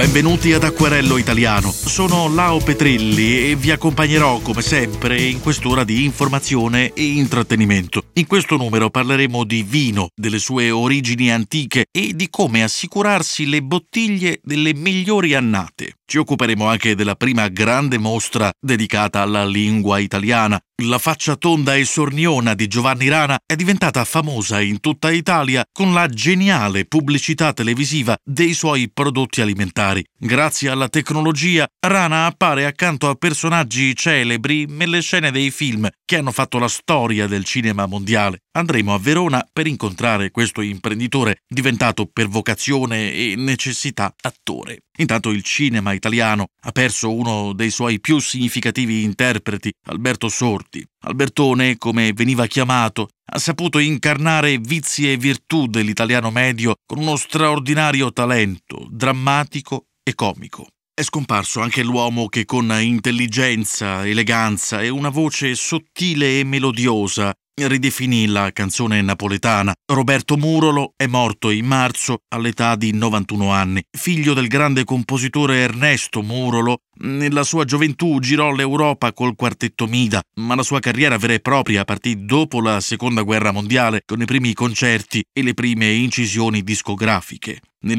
Benvenuti ad Acquerello Italiano. Sono Lao Petrilli e vi accompagnerò come sempre in quest'ora di informazione e intrattenimento. In questo numero parleremo di vino, delle sue origini antiche e di come assicurarsi le bottiglie delle migliori annate. Ci occuperemo anche della prima grande mostra dedicata alla lingua italiana. La faccia tonda e sorniona di Giovanni Rana è diventata famosa in tutta Italia con la geniale pubblicità televisiva dei suoi prodotti alimentari. Grazie alla tecnologia, Rana appare accanto a personaggi celebri nelle scene dei film che hanno fatto la storia del cinema mondiale. Andremo a Verona per incontrare questo imprenditore diventato per vocazione e necessità attore. Intanto il cinema italiano ha perso uno dei suoi più significativi interpreti, Alberto Sordi. Albertone, come veniva chiamato, ha saputo incarnare vizi e virtù dell'italiano medio con uno straordinario talento, drammatico e comico. È scomparso anche l'uomo che con intelligenza, eleganza e una voce sottile e melodiosa ridefinì la canzone napoletana. Roberto Murolo è morto in marzo all'età di 91 anni. Figlio del grande compositore Ernesto Murolo, nella sua gioventù girò l'Europa col quartetto Mida, ma la sua carriera vera e propria partì dopo la Seconda Guerra Mondiale con i primi concerti e le prime incisioni discografiche. Nel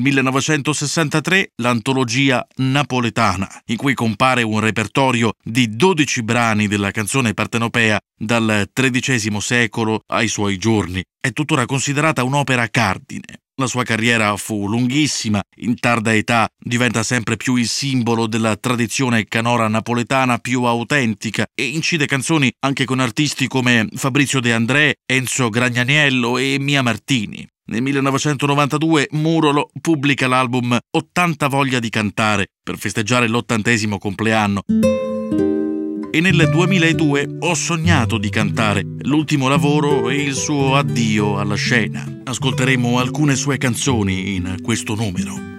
1963 l'antologia napoletana, in cui compare un repertorio di 12 brani della canzone partenopea dal XIII secolo ai suoi giorni, è tuttora considerata un'opera cardine. La sua carriera fu lunghissima, in tarda età diventa sempre più il simbolo della tradizione canora napoletana più autentica e incide canzoni anche con artisti come Fabrizio De André, Enzo Gragnaniello e Mia Martini. Nel 1992 Murolo pubblica l'album 80 voglia di cantare per festeggiare l'80° compleanno. E nel 2002 Ho sognato di cantare, l'ultimo lavoro e il suo addio alla scena. Ascolteremo alcune sue canzoni in questo numero.